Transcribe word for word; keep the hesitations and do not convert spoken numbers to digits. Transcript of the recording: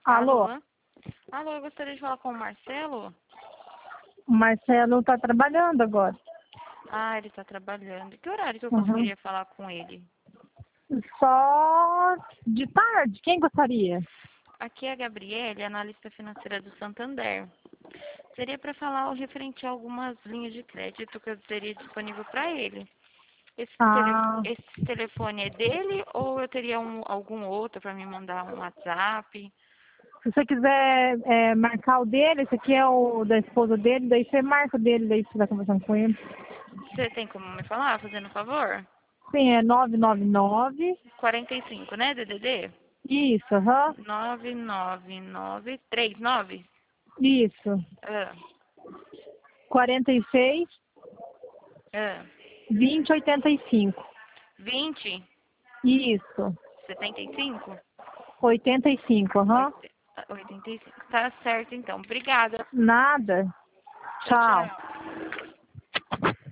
Alô? Alô? Alô, eu gostaria de falar com o Marcelo. O Marcelo tá trabalhando agora. Ah, ele está trabalhando. Que horário que eu Uhum. conseguiria falar com ele? Só de tarde. Quem gostaria? Aqui é a Gabriele, analista financeira do Santander. Seria para falar o referente a algumas linhas de crédito que eu teria disponível para ele. Esse, tele, Ah, esse telefone é dele ou eu teria um, algum outro para me mandar um WhatsApp? se você quiser é, marcar o dele, esse aqui é o da esposa dele, daí você marca o dele, daí você vai conversando com ele. Você tem como me falar, fazendo um favor? Sim, é nove nove nove. quarenta e cinco, né, D D D? Isso, aham. nove nove nove três nove. Isso. Ah, quarenta e seis, ah. vinte, oitenta e cinco. vinte, Isso. setenta e cinco? oitenta e cinco, aham. oitenta e cinco. Tá certo, então. Obrigada. Nada. Tchau, Tchau. tchau.